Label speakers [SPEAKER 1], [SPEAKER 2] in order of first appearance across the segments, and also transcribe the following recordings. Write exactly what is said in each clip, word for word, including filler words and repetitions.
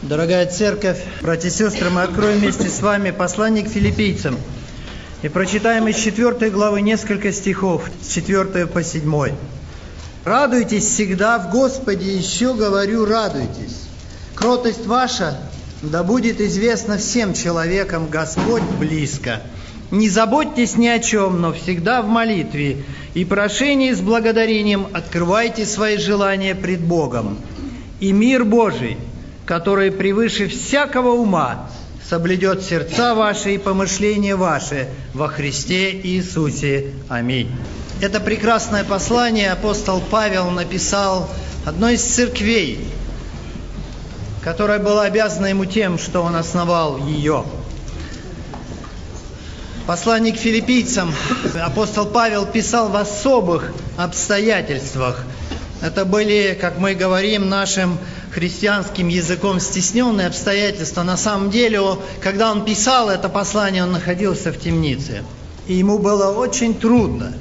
[SPEAKER 1] Дорогая церковь, братья и сестры, мы откроем вместе с вами послание к филиппийцам и прочитаем из четвёртой главы несколько стихов, с четвёртой по седьмой. «Радуйтесь всегда в Господе, еще говорю, радуйтесь. Кротость ваша да будет известна всем человекам, Господь близко. Не заботьтесь ни о чем, но всегда в молитве и прошении с благодарением открывайте свои желания пред Богом. И мир Божий, который превыше всякого ума, соблюдет сердца ваши и помышления ваши во Христе Иисусе. Аминь». Это прекрасное послание апостол Павел написал одной из церквей, которая была обязана ему тем, что он основал ее. Послание к филиппийцам апостол Павел писал в особых обстоятельствах. Это были, как мы говорим нашим христианским языком, стесненные обстоятельства. На самом деле, когда он писал это послание, он находился в темнице. И ему было очень трудно.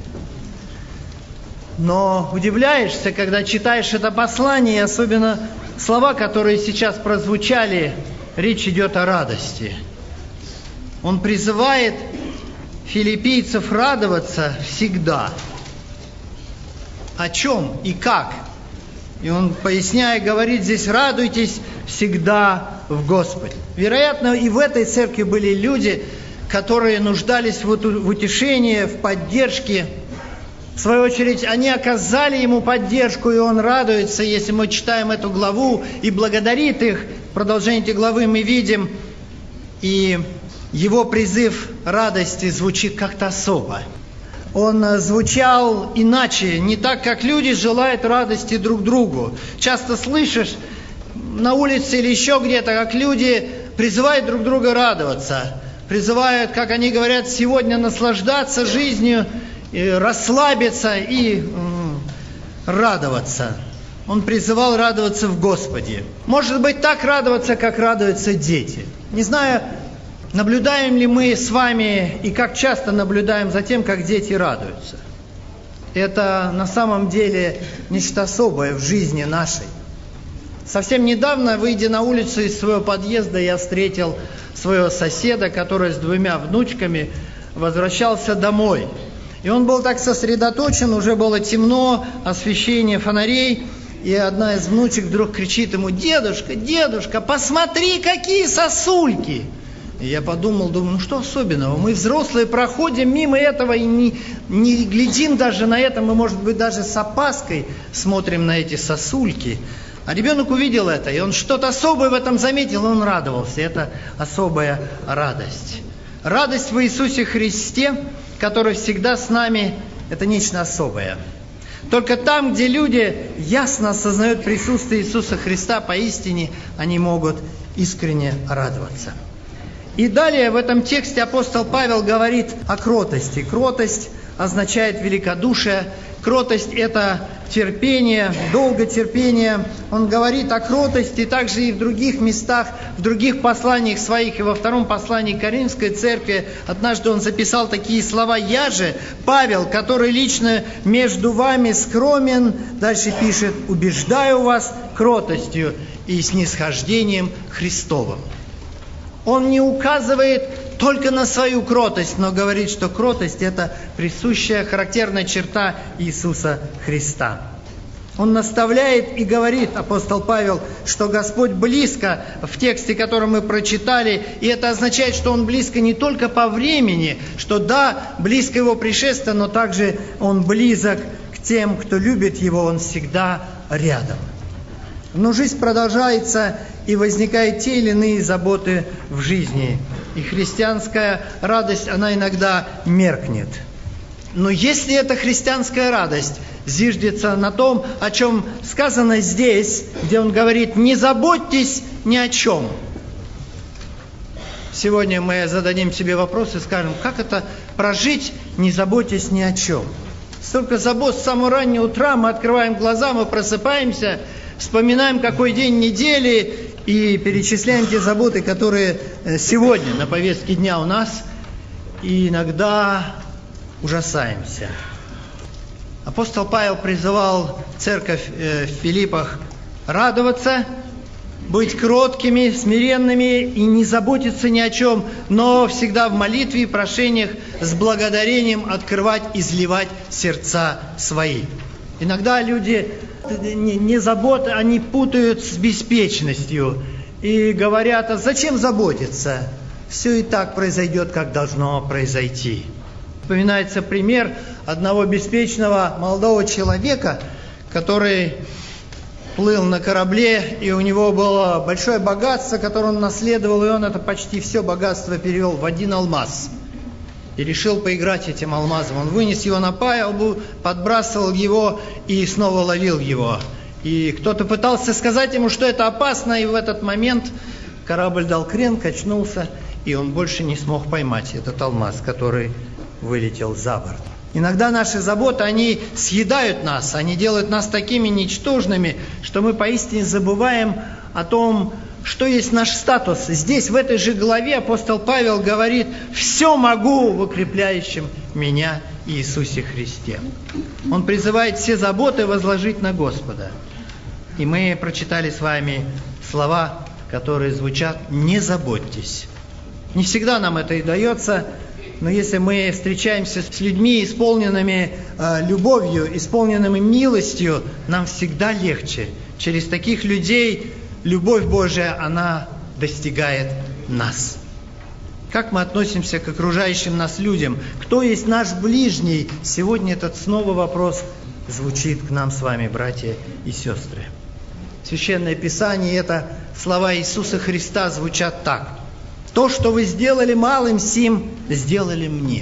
[SPEAKER 1] Но удивляешься, когда читаешь это послание, и особенно слова, которые сейчас прозвучали, речь идет о радости. Он призывает филиппийцев радоваться всегда. О чем и как? И он, поясняя, говорит здесь: радуйтесь всегда в Господе. Вероятно, и в этой церкви были люди, которые нуждались в утешении, в поддержке. В свою очередь, они оказали ему поддержку, и он радуется, если мы читаем эту главу, и благодарит их. В продолжении этой главы мы видим, и его призыв радости звучит как-то особо. Он звучал иначе, не так, как люди желают радости друг другу. Часто слышишь на улице или еще где-то, как люди призывают друг друга радоваться. Призывают, как они говорят сегодня, наслаждаться жизнью, и расслабиться и м, радоваться. Он призывал радоваться в Господе. Может быть, так радоваться, как радуются дети. Не знаю, наблюдаем ли мы с вами и как часто наблюдаем за тем, как дети радуются. Это на самом деле нечто особое в жизни нашей. Совсем недавно, выйдя на улицу из своего подъезда, я встретил своего соседа, который с двумя внучками возвращался домой. И он был так сосредоточен, уже было темно, освещение фонарей, и одна из внучек вдруг кричит ему: «Дедушка, дедушка, посмотри, какие сосульки!» И я подумал, думаю, ну что особенного? Мы взрослые проходим мимо этого и не, не глядим даже на это, мы, может быть, даже с опаской смотрим на эти сосульки. А ребенок увидел это, и он что-то особое в этом заметил, он радовался. Это особая радость. Радость в Иисусе Христе, который всегда с нами, это нечто особое. Только там, где люди ясно осознают присутствие Иисуса Христа, поистине они могут искренне радоваться. И далее в этом тексте апостол Павел говорит о кротости. Кротость означает великодушие. Кротость – это терпение, долготерпение. Он говорит о кротости также и в других местах, в других посланиях своих. И во втором послании к Коринфской церкви однажды он записал такие слова: «Я же, Павел, который лично между вами скромен», дальше пишет, «убеждаю вас кротостью и снисхождением Христовым». Он не указывает только на свою кротость, но говорит, что кротость – это присущая, характерная черта Иисуса Христа. Он наставляет и говорит, апостол Павел, что Господь близко в тексте, который мы прочитали, и это означает, что Он близко не только по времени, что да, близко Его пришествие, но также Он близок к тем, кто любит Его, Он всегда рядом. Но жизнь продолжается, и возникают те или иные заботы в жизни. И христианская радость, она иногда меркнет. Но если эта христианская радость зиждется на том, о чем сказано здесь, где он говорит: «Не заботьтесь ни о чем». Сегодня мы зададим себе вопрос и скажем: как это прожить, не заботясь ни о чем? Столько забот с самого раннего утра, мы открываем глаза, мы просыпаемся, вспоминаем, какой день недели, и перечисляем те заботы, которые сегодня на повестке дня у нас, и иногда ужасаемся. Апостол Павел призывал церковь в Филиппах радоваться быть кроткими, смиренными и не заботиться ни о чем, но всегда в молитве и прошениях с благодарением открывать, изливать сердца свои. Иногда люди не, не заботы, они путают с беспечностью и говорят: а зачем заботиться? Все и так произойдет, как должно произойти. Вспоминается пример одного беспечного молодого человека, который плыл на корабле, и у него было большое богатство, которое он наследовал, и он это почти все богатство перевел в один алмаз. И решил поиграть этим алмазом. Он вынес его на палубу, подбрасывал его и снова ловил его. И кто-то пытался сказать ему, что это опасно, и в этот момент корабль дал крен, качнулся, и он больше не смог поймать этот алмаз, который вылетел за борт. Иногда наши заботы, они съедают нас, они делают нас такими ничтожными, что мы поистине забываем о том, что есть наш статус. Здесь, в этой же главе, апостол Павел говорит: «Все могу в укрепляющем меня Иисусе Христе». Он призывает все заботы возложить на Господа. И мы прочитали с вами слова, которые звучат: «Не заботьтесь». Не всегда нам это и дается, но если мы встречаемся с людьми, исполненными э, любовью, исполненными милостью, нам всегда легче. Через таких людей любовь Божия, она достигает нас. Как мы относимся к окружающим нас людям? Кто есть наш ближний? Сегодня этот снова вопрос звучит к нам с вами, братья и сестры. Священное Писание, это слова Иисуса Христа звучат так: «То, что вы сделали малым сим, сделали мне».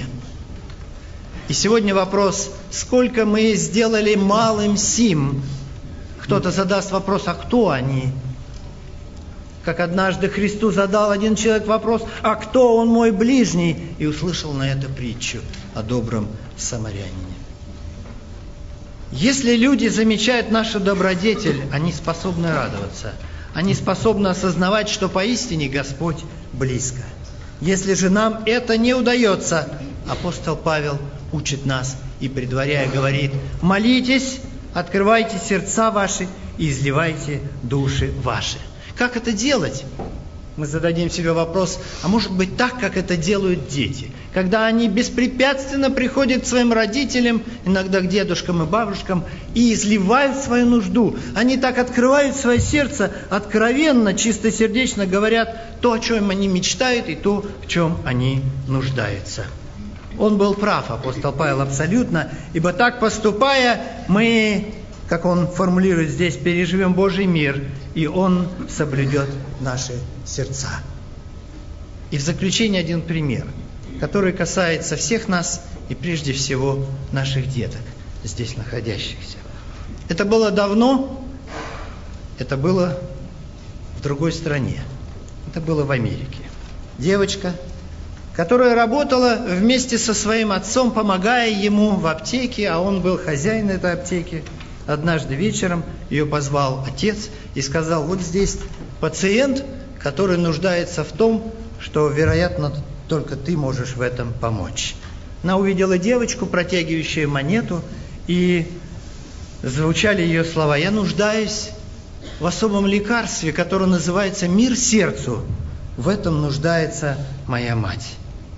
[SPEAKER 1] И сегодня вопрос: сколько мы сделали малым сим? Кто-то задаст вопрос: а кто они? Как однажды Христу задал один человек вопрос: а кто он мой ближний? И услышал на это притчу о добром самарянине. Если люди замечают нашу добродетель, они способны радоваться. Они способны осознавать, что поистине Господь близко. Если же нам это не удается, апостол Павел учит нас и, предваряя, говорит: молитесь, открывайте сердца ваши и изливайте души ваши. Как это делать? Мы зададим себе вопрос: а может быть так, как это делают дети? Когда они беспрепятственно приходят к своим родителям, иногда к дедушкам и бабушкам, и изливают свою нужду. Они так открывают свое сердце, откровенно, чистосердечно говорят то, о чем они мечтают, и то, в чем они нуждаются. Он был прав, апостол Павел, абсолютно, ибо так поступая, мы, как он формулирует здесь, переживем Божий мир, и он соблюдет наши сердца. И в заключение один пример, который касается всех нас и прежде всего наших деток, здесь находящихся. Это было давно, это было в другой стране, это было в Америке. Девочка, которая работала вместе со своим отцом, помогая ему в аптеке, а он был хозяин этой аптеки. Однажды вечером ее позвал отец и сказал: вот здесь пациент, который нуждается в том, что, вероятно, только ты можешь в этом помочь. Она увидела девочку, протягивающую монету, и звучали ее слова: я нуждаюсь в особом лекарстве, которое называется «Мир сердцу». В этом нуждается моя мать.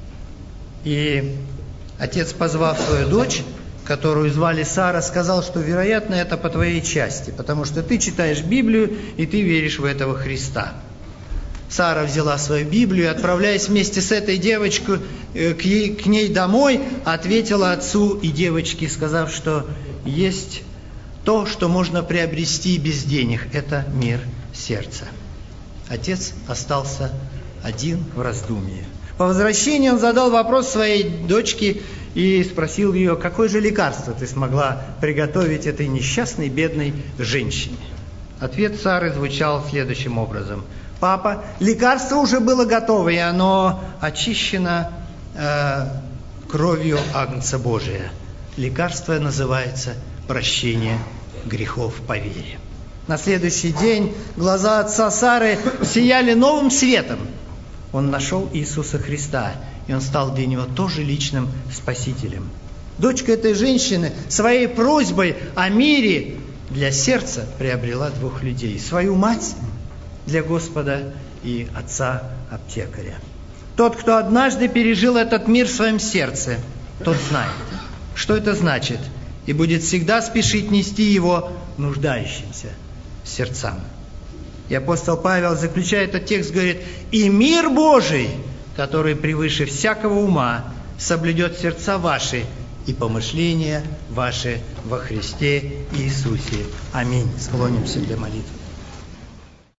[SPEAKER 1] И отец, позвав свою дочь, которую звали Сара, сказал, что, вероятно, это по твоей части, потому что ты читаешь Библию, и ты веришь в этого Христа. Сара взяла свою Библию и, отправляясь вместе с этой девочкой к, ей, к ней домой, ответила отцу и девочке, сказав, что есть то, что можно приобрести без денег. Это мир сердца. Отец остался один в раздумье. По возвращении он задал вопрос своей дочке и спросил ее: какое же лекарство ты смогла приготовить этой несчастной, бедной женщине? Ответ Сары звучал следующим образом: папа, лекарство уже было готово, и оно очищено э, кровью Агнца Божия. Лекарство называется прощение грехов по вере. На следующий день глаза отца Сары сияли новым светом. Он нашел Иисуса Христа, и он стал для него тоже личным спасителем. Дочка этой женщины своей просьбой о мире для сердца приобрела двух людей: свою мать, для Господа и Отца-Аптекаря. Тот, кто однажды пережил этот мир в своем сердце, тот знает, что это значит, и будет всегда спешить нести его нуждающимся сердцам. И апостол Павел, заключая этот текст, говорит: «И мир Божий, который превыше всякого ума, соблюдет сердца ваши и помышления ваши во Христе Иисусе». Аминь. Склонимся для молитвы.